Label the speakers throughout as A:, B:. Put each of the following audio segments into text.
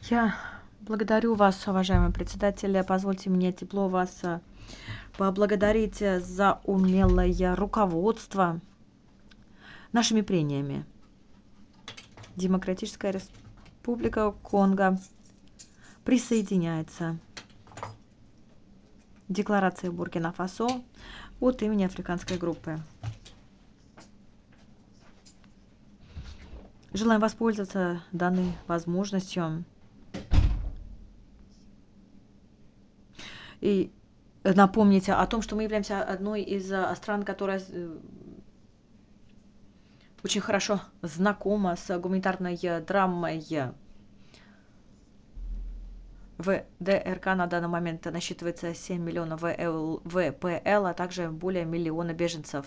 A: Я благодарю вас, уважаемый председатель. Позвольте мне тепло вас поблагодарить за умелое руководство нашими прениями. Демократическая Республика Конго присоединяется к декларации Буркина-Фасо от имени Африканской группы. Желаем воспользоваться данной возможностью и напомнить о том, что мы являемся одной из стран, которая очень хорошо знакома с гуманитарной драмой. В ДРК на данный момент насчитывается 7 миллионов ВПЛ, а также более миллиона беженцев.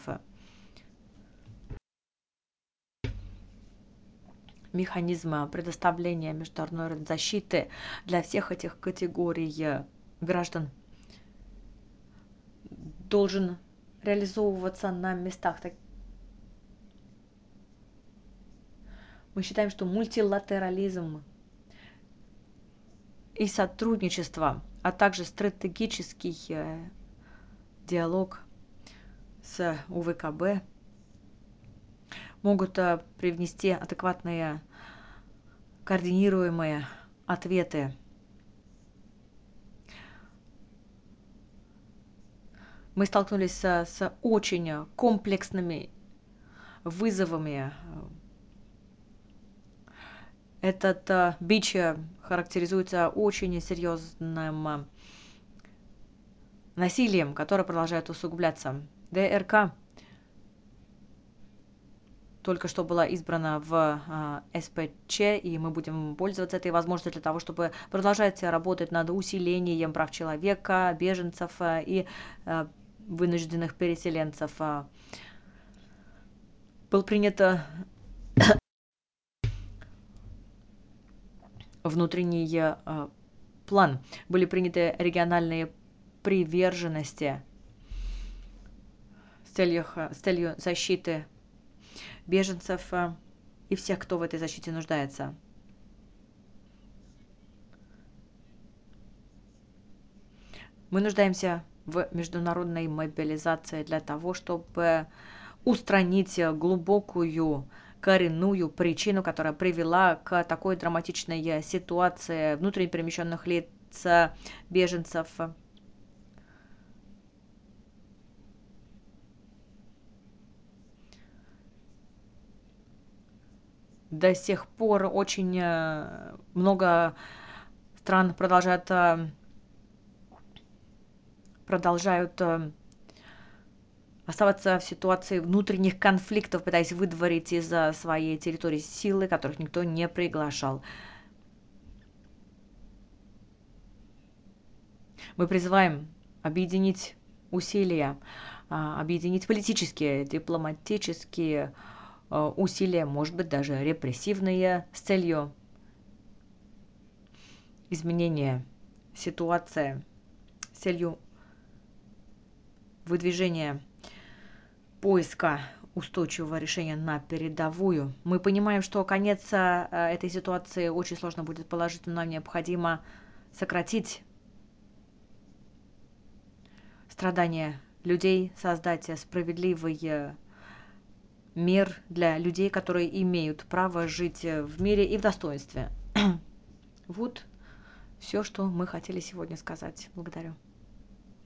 A: Механизм предоставления международной защиты для всех этих категорий граждан должен реализовываться на местах. Мы считаем, что мультилатерализм и сотрудничество, а также стратегический диалог с УВКБ могут привнести адекватные, координируемые ответы. Мы столкнулись с очень комплексными вызовами. Этот бич характеризуется очень серьезным насилием, которое продолжает усугубляться. ДРК только что была избрана в СПЧ, и мы будем пользоваться этой возможностью для того, чтобы продолжать работать над усилением прав человека, беженцев и вынужденных переселенцев. Был принят внутренний план, были приняты региональные приверженности с целью защиты беженцев и всех, кто в этой защите нуждается. Мы нуждаемся в международной мобилизации для того, чтобы устранить глубокую коренную причину, которая привела к такой драматичной ситуации внутренне перемещенных лиц, беженцев. До сих пор очень много стран продолжают оставаться в ситуации внутренних конфликтов, пытаясь выдворить из своей территории силы, которых никто не приглашал. Мы призываем объединить усилия, объединить политические, дипломатические усилия, может быть, даже репрессивные, с целью изменения ситуации, с целью выдвижения поиска устойчивого решения на передовую. Мы понимаем, что конец этой ситуации очень сложно будет положить, но нам необходимо сократить страдания людей, создать справедливый мир для людей, которые имеют право жить в мире и в достоинстве. Вот все, что мы хотели сегодня сказать. Благодарю.